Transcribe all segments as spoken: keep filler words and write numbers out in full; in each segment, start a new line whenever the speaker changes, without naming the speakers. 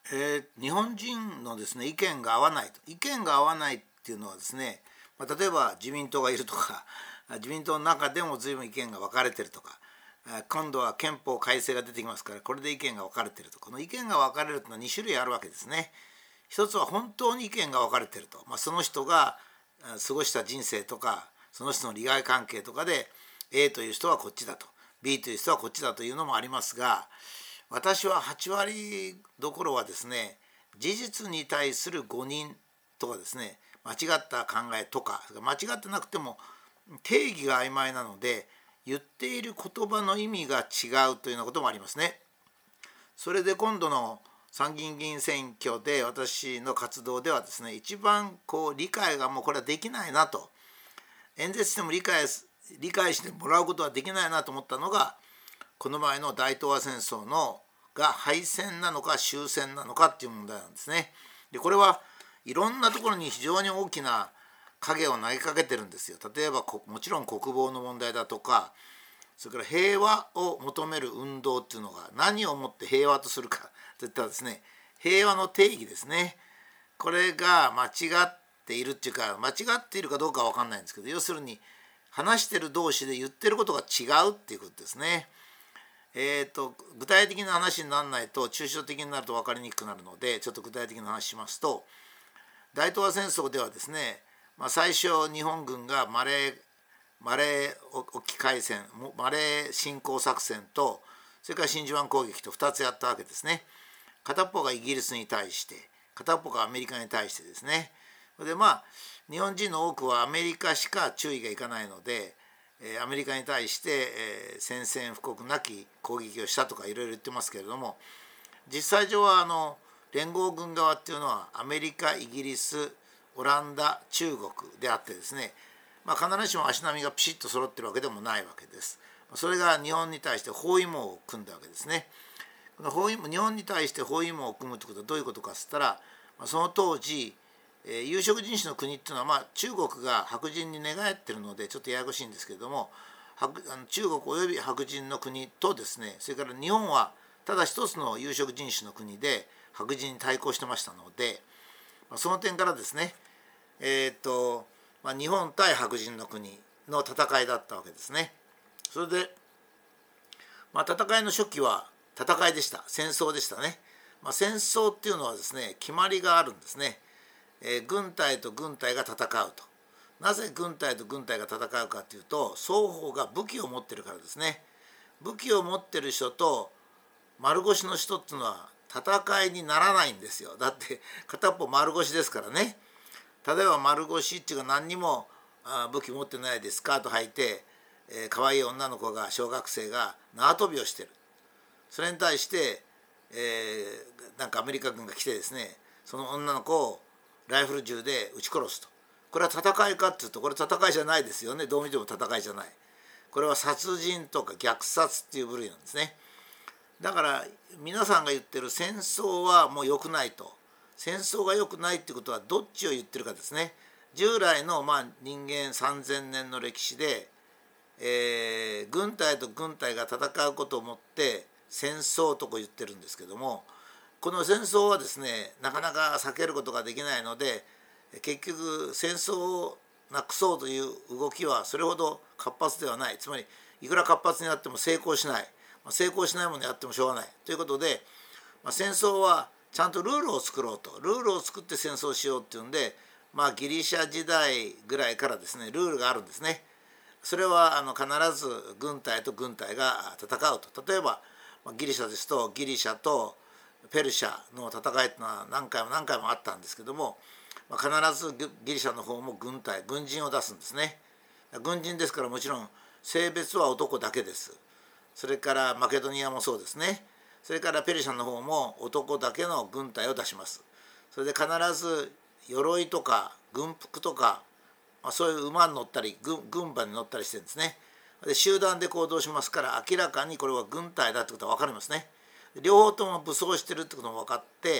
えー日本人のですね意見が合わないと意見が合わないっていうのはですね、まあ、例えば自民党がいるとか自民党の中でも随分意見が分かれてるとか、今度は憲法改正が出てきますからこれで意見が分かれてると、この意見が分かれるというのはに種類あるわけですね。一つは本当に意見が分かれてると、まあ、その人が過ごした人生とかその人の利害関係とかで A という人はこっちだと B という人はこっちだというのもありますが、私ははち割どころはですね、事実に対する誤認とかですね、間違った考えとか、間違ってなくても定義が曖昧なので言っている言葉の意味が違うというようなこともありますね。それで今度の参議院議員選挙で私の活動ではですね、一番こう理解がもうこれはできないなと、演説しても理解理解してもらうことはできないなと思ったのが、この前の大東亜戦争のが敗戦なのか終戦なのかっていう問題なんですね。でこれはいろんなところに非常に大きな影を投げかけてるんですよ。例えばもちろん国防の問題だとか、それから平和を求める運動っていうのが何をもって平和とするかといったらですね、平和の定義ですね、これが間違っているっていうか、間違っているかどうかは分かんないんですけど、要するに話してる同士で言ってることが違うっていうことですね。えーと、具体的な話にならないと抽象的になると分かりにくくなるので、ちょっと具体的な話しますと、大東亜戦争ではですね、まあ、最初日本軍がマレーマレー沖海戦マレー侵攻作戦と、それから真珠湾攻撃とふたつやったわけですね。片っぽがイギリスに対して、片っぽがアメリカに対してですね。でまあ日本人の多くはアメリカしか注意がいかないので、アメリカに対して宣戦布告なき攻撃をしたとかいろいろ言ってますけれども、実際上はあの連合軍側っていうのはアメリカ、イギリス、オランダ、中国であってですね、まあ、必ずしも足並みがピシッと揃ってるわけでもないわけです。それが日本に対して包囲網を組んだわけですね。この包囲日本に対して包囲網を組むということはどういうことかといったら、その当時有色人種の国っていうのは、まあ、中国が白人に寝返ってるのでちょっとややこしいんですけれども、中国および白人の国とですね、それから日本はただ一つの有色人種の国で白人に対抗してましたので、その点からですね、えーとまあ、日本対白人の国の戦いだったわけですね。それで、まあ、戦いの初期は戦いでした。戦争でしたね。まあ、戦争っていうのはですね、決まりがあるんですね。えー、軍隊と軍隊が戦うと。なぜ軍隊と軍隊が戦うかというと、双方が武器を持ってるからですね。武器を持ってる人と丸腰の人っていうのは戦いにならないんですよ。だって片っぽ丸腰ですからね。例えば丸腰っていうか何にも武器持ってないでスカート履いて、えー、可愛い女の子が小学生が縄跳びをしてる。それに対して、えー、なんかアメリカ軍が来てですね、その女の子をライフル銃で撃ち殺すと。これは戦いかっていうと、これ戦いじゃないですよね。どう見ても戦いじゃない。これは殺人とか虐殺っていう部類なんですね。だから皆さんが言ってる戦争はもう良くないと。戦争が良くないっていうことはどっちを言ってるかですね。従来のまあ人間さんぜんねんの歴史で、えー、軍隊と軍隊が戦うことをもって戦争とこう言ってるんですけども、この戦争はですね、なかなか避けることができないので、結局戦争をなくそうという動きはそれほど活発ではない。つまりいくら活発になっても成功しない、成功しないものやってもしょうがないということで、まあ、戦争はちゃんとルールを作ろうと、ルールを作って戦争しようっていうんで、まあ、ギリシャ時代ぐらいからですねルールがあるんですね。それはあの必ず軍隊と軍隊が戦うと。例えばギリシャですとギリシャとペルシャの戦いというのは何回も何回もあったんですけども、必ずギリシャの方も軍隊軍人を出すんですね。軍人ですからもちろん性別は男だけです。それからマケドニアもそうですね。それからペルシャの方も男だけの軍隊を出します。それで必ず鎧とか軍服とか、まあ、そういう馬に乗ったり 軍, 軍馬に乗ったりしてるんですね。で集団で行動しますから明らかにこれは軍隊だってことは分かりますね。両方とも武装してるってことも分かって、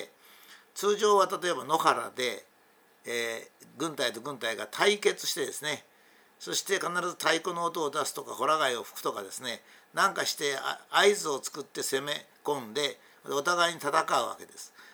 通常は例えば野原で、えー、軍隊と軍隊が対決してですね、そして必ず太鼓の音を出すとかホラ貝を吹くとかですね、なんかして合図を作って攻め込んでお互いに戦うわけです。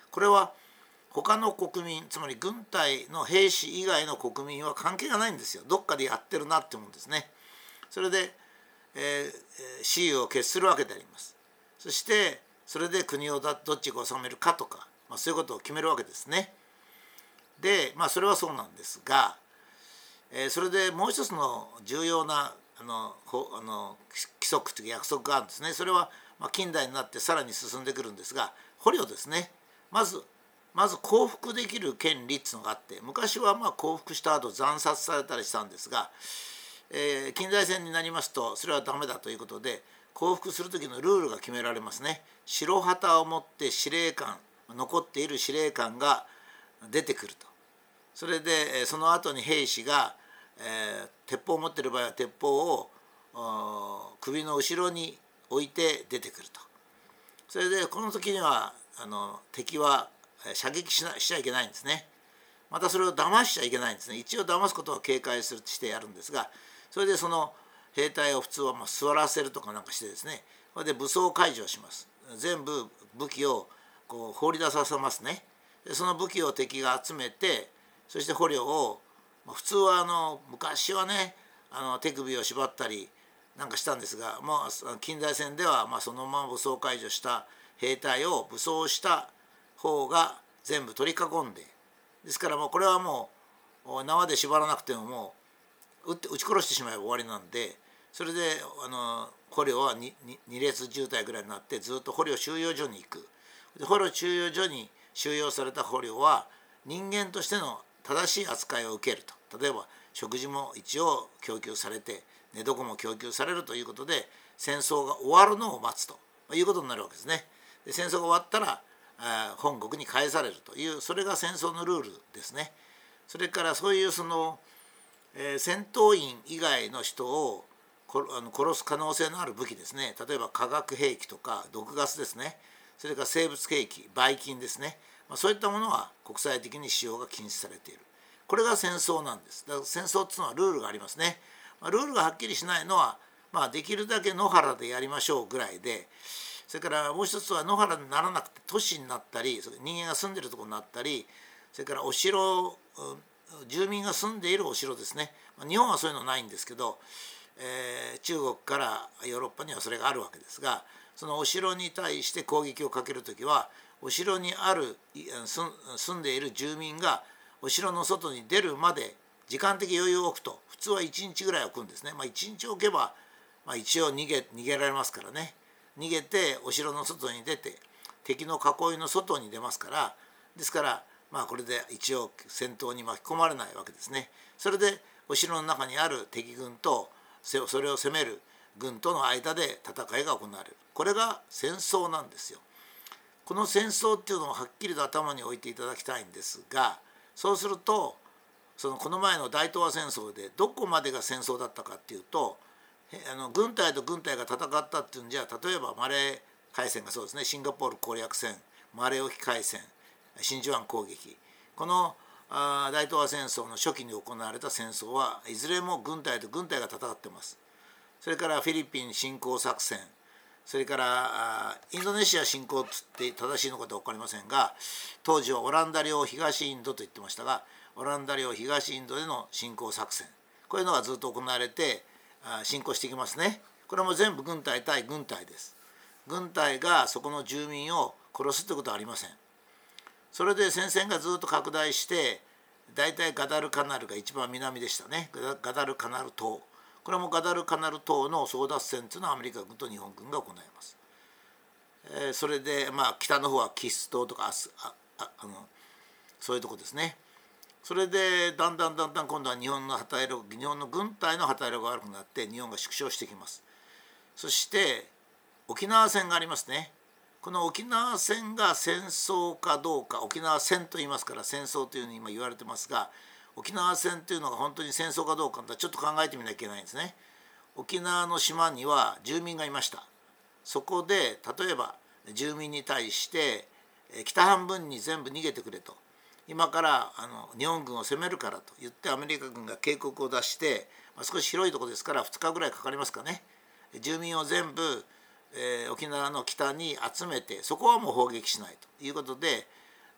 これは他の国民、つまり軍隊の兵士以外の国民は関係がないんですよ。どっかでやってるなって思うんですね。それで、えー、雌雄を決するわけであります。そしてそれで国をどっちが治めるかとか、まあ、そういうことを決めるわけですね。で、まあ、それはそうなんですが、えー、それでもう一つの重要なあのあの規則というか約束があるんですね。それは、まあ、近代になってさらに進んでくるんですが、捕虜ですね。まずまず降伏できる権利っていうのがあって、昔はまあ降伏した後惨殺されたりしたんですが、えー、近代戦になりますとそれはダメだということで、降伏する時のルールが決められますね。白旗を持って司令官、残っている司令官が出てくると。それでその後に兵士が、えー、鉄砲を持っている場合は鉄砲を首の後ろに置いて出てくると。それでこの時にはあの敵は射撃しなしちゃいけないんですね。またそれを騙しちゃいけないんですね。一応騙すことは警戒するしてやるんですが、それでその兵隊を普通はまあ座らせるとかなんかしてですね、それで武装解除します。全部武器をこう放り出させますね。でその武器を敵が集めて、そして捕虜を、まあ、普通はあの昔はねあの手首を縛ったりなんかしたんですが、まあ、近代戦ではまあそのまま武装解除した兵隊を武装した方が全部取り囲んで、ですからもうこれはもう縄で縛らなくてももう撃って撃ち殺してしまえば終わりなんで、それであの捕虜は 2, 2列渋滞ぐらいになってずっと捕虜収容所に行く。で捕虜収容所に収容された捕虜は人間としての正しい扱いを受けると。例えば食事も一応供給されて寝床も供給されるということで、戦争が終わるのを待つということになるわけですね。で戦争が終わったら本国に返されるという、それが戦争のルールですね。それからそういうその、えー、戦闘員以外の人をあの殺す可能性のある武器ですね。例えば化学兵器とか毒ガスですね。それから生物兵器、ばい菌ですね。まあ、そういったものは国際的に使用が禁止されている。これが戦争なんです。だから戦争っていうのはルールがありますね。まあ、ルールがはっきりしないのは、まあ、できるだけ野原でやりましょうぐらいで、それからもう一つは野原にならなくて都市になったり、人間が住んでるところになったり、それからお城、住民が住んでいるお城ですね。日本はそういうのないんですけど、えー、中国からヨーロッパにはそれがあるわけですが、そのお城に対して攻撃をかけるときは、お城にある住んでいる住民がお城の外に出るまで時間的余裕を置くと、普通はいちにちぐらい置くんですね。まあ、いちにち置けば、まあ、一応逃げ逃げられますからね。逃げてお城の外に出て敵の囲いの外に出ますから、ですからまあこれで一応戦闘に巻き込まれないわけですね。それでお城の中にある敵軍とそれを攻める軍との間で戦いが行われる。これが戦争なんですよ。この戦争っていうのをはっきりと頭に置いていただきたいんですが、そうするとそのこの前の大東亜戦争でどこまでが戦争だったかっていうと、あの軍隊と軍隊が戦ったっていうんじゃ、例えばマレー海戦がそうですね、シンガポール攻略戦、マレー沖海戦、真珠湾攻撃、このあ大東亜戦争の初期に行われた戦争はいずれも軍隊と軍隊が戦ってます。それからフィリピン侵攻作戦、それからインドネシア侵攻つって正しいのかどうか分かりませんが、当時はオランダ領東インドと言ってましたが、オランダ領東インドでの侵攻作戦、こういうのがずっと行われて侵攻していきますね。これも全部軍隊対軍隊です。軍隊がそこの住民を殺すということはありません。それで戦線がずっと拡大して、大体ガダルカナルが一番南でしたね。ガダルカナル島、これもガダルカナル島の争奪戦というのはアメリカ軍と日本軍が行います。えー、それでまあ北の方はキス島とかアスあああのそういうとこですね。それでだんだんだんだん今度は日本の働き力、日本の軍隊の働き力が悪くなって日本が縮小してきます。そして沖縄戦がありますね。この沖縄戦が戦争かどうか、沖縄戦と言いますから戦争というふうに今言われてますが、沖縄戦というのが本当に戦争かどうかちょっと考えてみなきゃいけないんですね。沖縄の島には住民がいました。そこで例えば住民に対して北半分に全部逃げてくれと、今からあの日本軍を攻めるからと言ってアメリカ軍が警告を出して、まあ、少し広いところですからふつかぐらいかかりますかね。住民を全部、えー、沖縄の北に集めて、そこはもう砲撃しないということで、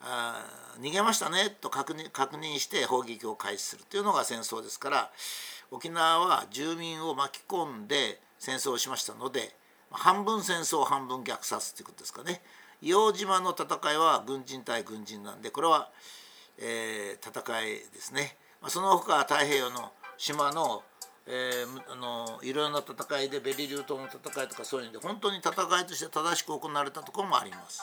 あ逃げましたねと確認、確認して砲撃を開始するというのが戦争ですから、沖縄は住民を巻き込んで戦争をしましたので、半分戦争半分虐殺ということですかね。硫黄島の戦いは軍人対軍人なんで、これは、えー、戦いですね。その他太平洋の島の、えー、あのいろいろな戦いでベリリュー島の戦いとかそういうので本当に戦いとして正しく行われたところもあります。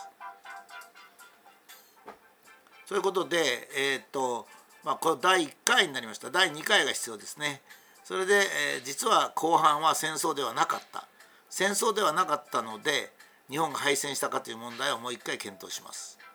そういうことで、えーとまあ、これだいいっかいになりました。だいにかいが必要ですね。それで、えー、実は後半は戦争ではなかった戦争ではなかったので日本が敗戦したかという問題をもう一回検討します。